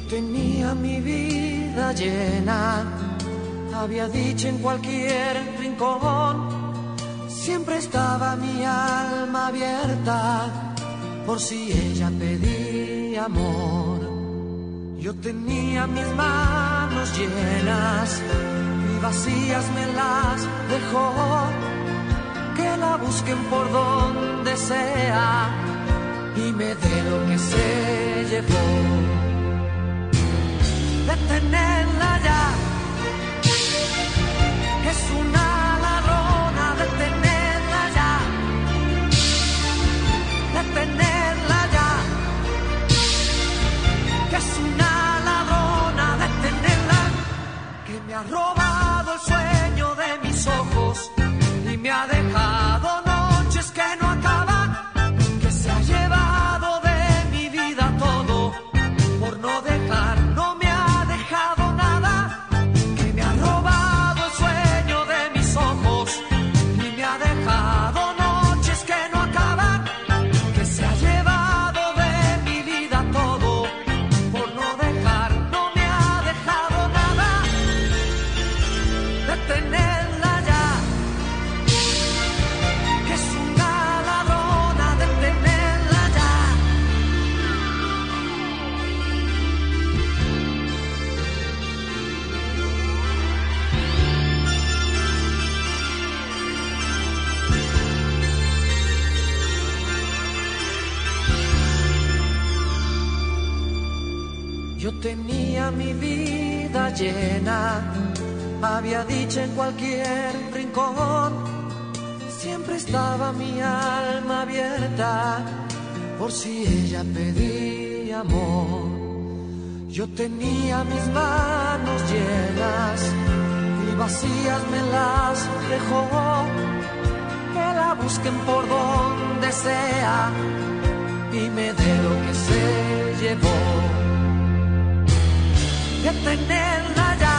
tenía mi vida llena, había dicho en cualquier rincón, siempre estaba mi alma abierta, por si ella pedía amor. Yo tenía mis manos llenas y vacías me las dejó, que la busquen por donde sea y me dé lo que se llevó. De tenerla ya, que es una ladrona, de tenerla ya, de tenerla ya, que es una ladrona, de tenerla, que me ha robado el sueño de mis ojos y me ha dejado noches que no acaban, que se ha llevado de mi vida todo por no dejar, no me ha dejado nada, que me ha robado el sueño de mis ojos y me ha dejado noches que no acaban, que se ha llevado de mi vida todo por no dejar, no me ha dejado nada, de tenerla ya, que es una ladrona, de tenerla ya. Yo tenía mi vida llena, había dicho en cualquier rincón, siempre estaba mi alma abierta, por si ella pedía amor. Yo tenía mis manos llenas y vacías me las dejó, que la busquen por donde sea y me dé lo que se llevó. De tenerla ya,